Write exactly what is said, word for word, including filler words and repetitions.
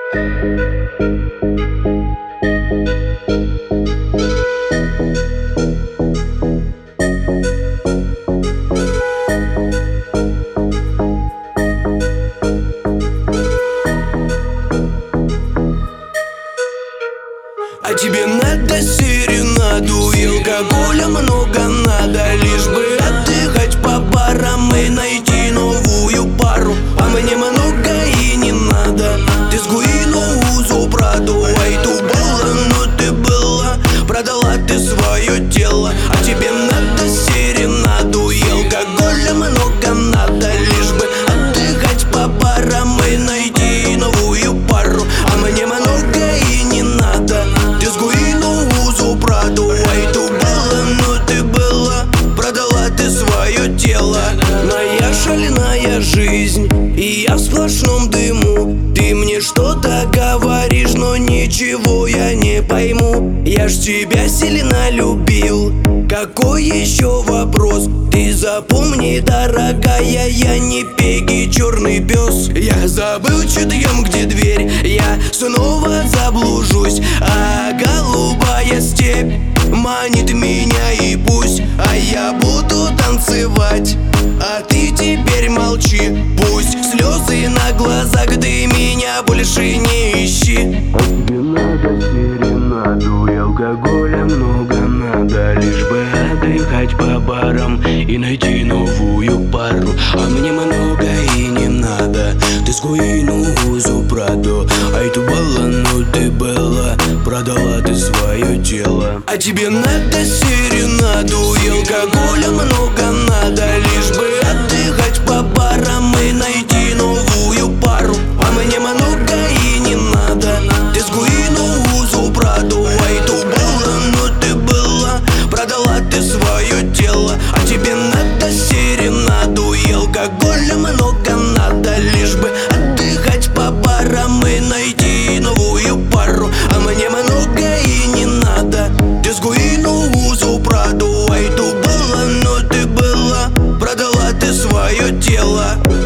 А тебе надо серенаду, и алкоголя много надо, лишь бы отдыхать по барам и найти новую пару. А мне много и не надо. Ты с Гуину Праду, ай ту была, но ты была, продала ты свое тело. А тебе надо серенаду, и алкоголя много надо, лишь бы отдыхать по барам и найти новую пару. А мне много и не надо. Ты с Гуину Праду, ай ту была, но ты была, продала ты свое тело. Моя шальная жизнь, и я в сплошном дыму. Ты мне что-то говоришь, но ничего я не пойму. Я ж тебя сильно любил, какой еще вопрос? Ты запомни, дорогая, я не Пегги, черный пес. Я забыл, читаем, где дверь, я снова заблужусь. А голубая степь манит меня, и пусть, а я буду танцевать, а ты теперь молчи. Пусть слезы на глазах, ты меня больше не ищи. А тебе надо серенаду, и алкоголя много надо, лишь бы отдыхать по барам и найти новую пару. А мне много и не надо. Ты с Гуину Праду, ай ту была, но ты была, продала ты свое тело. А тебе надо серенаду, и алкоголя много надо, лишь бы отдыхать по барам и найти новую пару. А мне много и не надо. Ты с Гуину Праду, ай ту была, но ты была, продала ты свое тело. А тебе надо серенаду, и алкоголя много надо, лишь бы отдыхать по барам и найти новую пару. А мне много и не надо. Ты с Гуину Праду, ай ту была, но ты была, продала ты свое тело.